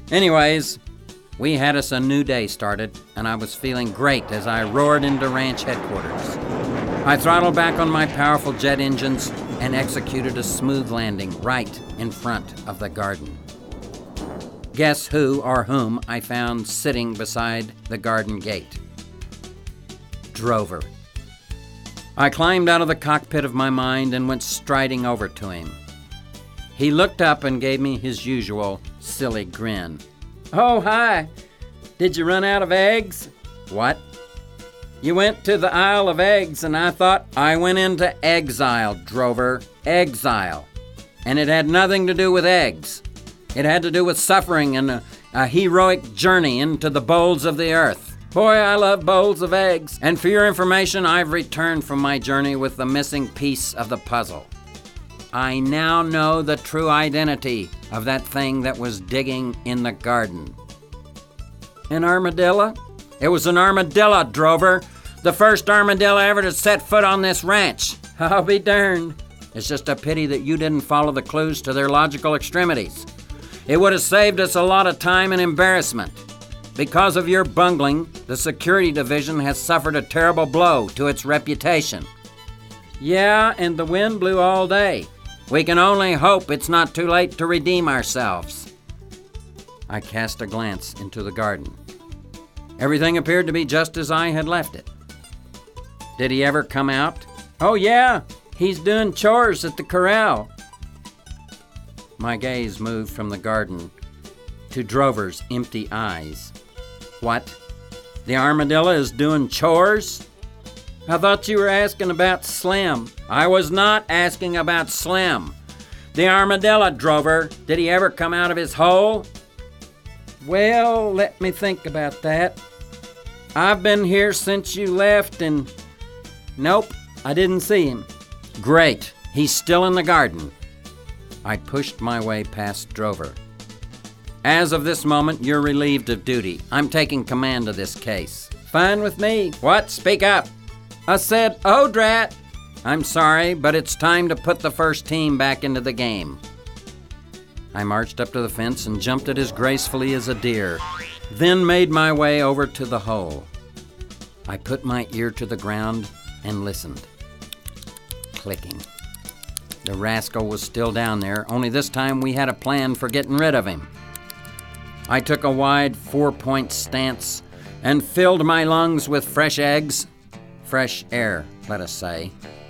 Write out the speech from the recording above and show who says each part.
Speaker 1: Anyways, we had us a new day started, and I was feeling great as I roared into ranch headquarters. I throttled back on my powerful jet engines and executed a smooth landing right in front of the garden. Guess who or whom I found sitting beside the garden gate? Drover. I climbed out of the cockpit of my mind and went striding over to him. He looked up and gave me his usual silly grin. "Oh, hi. Did you run out of eggs?" "What?" "You went to the Isle of Eggs, and I thought..." "I went into exile, Drover. Exile. And it had nothing to do with eggs. It had to do with suffering and a heroic journey into the bowls of the earth. Boy, I love bowls of eggs. And for your information, I've returned from my journey with the missing piece of the puzzle. I now know the true identity of that thing that was digging in the garden." "An armadillo?" "It was an armadillo, Drover. The first armadillo ever to set foot on this ranch." "I'll be darned. It's just a pity that you didn't follow the clues to their logical extremities. It would have saved us a lot of time and embarrassment. Because of your bungling, the security division has suffered a terrible blow to its reputation." "Yeah, and the wind blew all day. We can only hope it's not too late to redeem ourselves." I cast a glance into the garden. Everything appeared to be just as I had left it. "Did he ever come out?" "Oh, yeah. He's doing chores at the corral." My gaze moved from the garden to Drover's empty eyes. "What? The armadillo is doing chores?" "I thought you were asking about Slim." "I was not asking about Slim. The armadillo, Drover. Did he ever come out of his hole?" "Well, let me think about that. I've been here since you left and... Nope, I didn't see him." "Great. He's still in the garden." I pushed my way past Drover. "As of this moment, you're relieved of duty. I'm taking command of this case." "Fine with me."
Speaker 2: "What? Speak up."
Speaker 1: "I said, oh, drat." "I'm sorry, but it's time to put the first team back into the game." I marched up to the fence and jumped it as gracefully as a deer, then made my way over to the hole. I put my ear to the ground and listened. Clicking. The rascal was still down there, only this time we had a plan for getting rid of him. I took a wide 4-point stance and filled my lungs with fresh eggs. Fresh air, let us say.